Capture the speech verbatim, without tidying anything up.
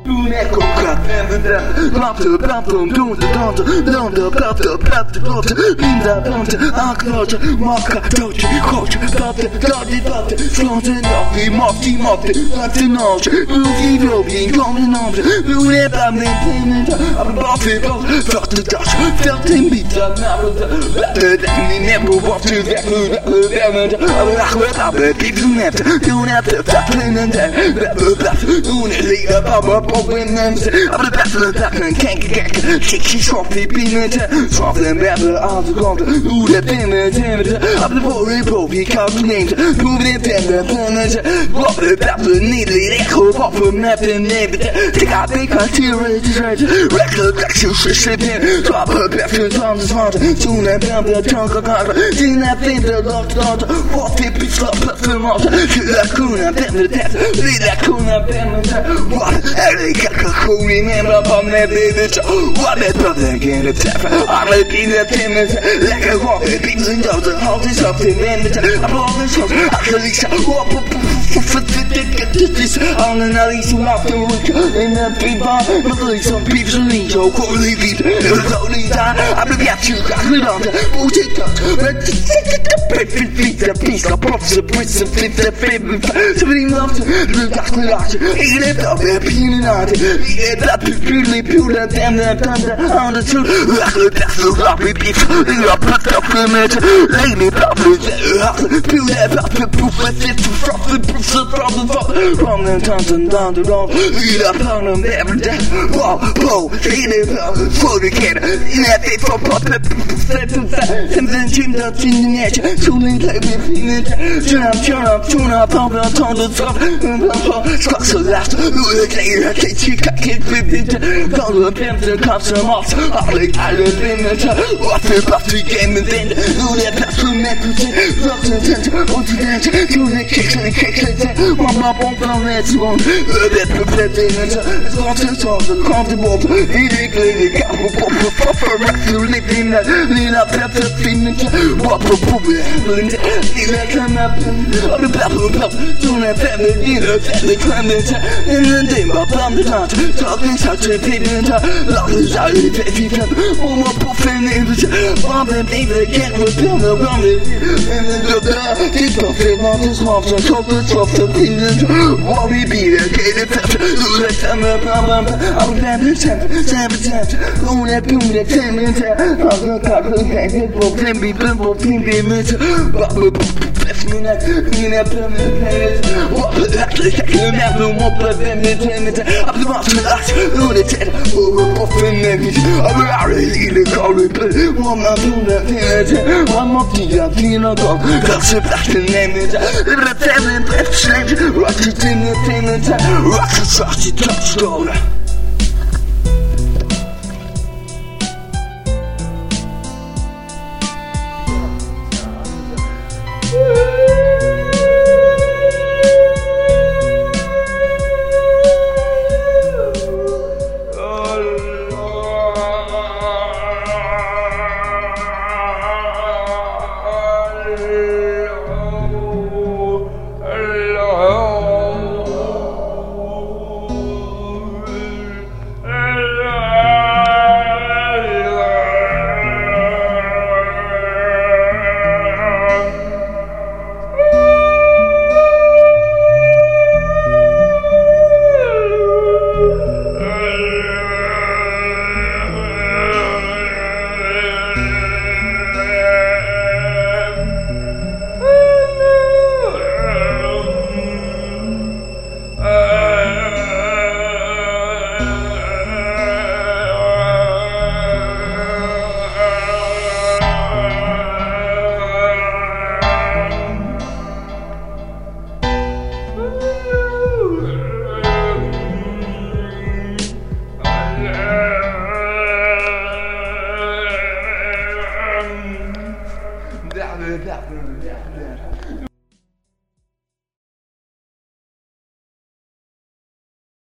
Toen ik op gaat en de drem, klapte, klapte, toen de dansen, dan de klapte, klapte, klapte, linda, plante, aanklootje, makka, doodje, gootje, klapte, klapte, klapte, slante, nacht, die macht, die macht, klapte, naastje, wil die wil die, kwam de naamse, wil je bij me, payment, op de baf, weer baf, vast de tas, veld in biet, dat naar de, de, de, die neppo, wat ze weg, weg, weg, weg, weg, weg, weg, pieps net, toen heb je dat klinnen, weg, weg, toen is het, papa, problemen, op de beste dag, een kijk, kijk, sexy, softly, peanut, soft en better, aan de kant, hoe de pinnen, op de volle proef, je kan het neemt, hoe de pinnen, pinnen, wat de beste, niet de echo, wat we met de neemt, ik ga, ik ga, tieren, rechter, rechter, slippen, swap, beste, tanden, zwaarte, toen heb je de chunker kaarten, zien heb je de lockdown, wat die piep, slap, plaffe, maat, je hebt koenen, pinnen, wie dat koenen, pinnen, wat, ik heb gewoon in hem, wat met dit, wat het betekent in het treffen, alle bieden, pinnen, lekker wat, pieps en dood, halt is op de wind, applaus, soms, achterlies, op, op, dit is analyse, laat de roek, in de pipa, wat is zo'n pieps en niet zo, kom die piep, zo niet aan, op de biatje, graag weer aan, hoe zit dat, met de pip, pip, de pies, de prof, de brits, de flip, de pip, ze vrienden af, de dag, de laatje, ik leef op de pienenaad, ik heb dat puurlijk, puurlijk, en de tante, aan de troep, weg, de beste, lap, pip, ik heb het afgemeten, leen, ik heb het, puurlijk, puurlijk, proef, het is verfraft, de proef, de prof, de prof, van de tante, dan de rand, wie dat van hem, never death, wow, wow, geen even, voor de keer, in het dit van pot, de proef, de proef, en de gym, dat in de netje, toen in het leven, vrienden, turn up, turn up, turn up, op de tante, trap, en dan straks zo laatst, hoe de kleine, het is je kijk, ik vind dit, kan de pimp, de kap, ze mat, alle alle binnen, wat de plastic game met in, hoe de beste met de wat de tent, wat de tent, toen de kicks en de kicks en de mama pomp dan net gewoon, het perfect in het, het was een soort van comfortable, iedere kleine kap, pop, pop, pop, rap, you live in that, lila pep, the pin, pop, pop, pop, lila come up, op de pep, pop, toen het pep, lila pep, de clement, in de dimba, pam de tante, talking such a pigment, love is out of the pep, om op poffen in de, pam en baby, get with them, the rum, en de da, dit pop, dit man is half, zo top, de top, de pigment, what we be, the gate, pep, do the summer, pam, pam, I'm glad the temp, seven temp, on that boom, the payment, I'm the car, the bank, the pop, pimby, pimple, pimby, mint, bubble, left me that, in that payment, what the heck, the heck, the map, the wop, the payment, up the box, the last, who the ted, over popping niggas, over our illegal, one not doing the payment, one more thing, I'm feeling a dog, that's a black name, the payment, left sledge, rock it in the payment, rock the trust, it drops,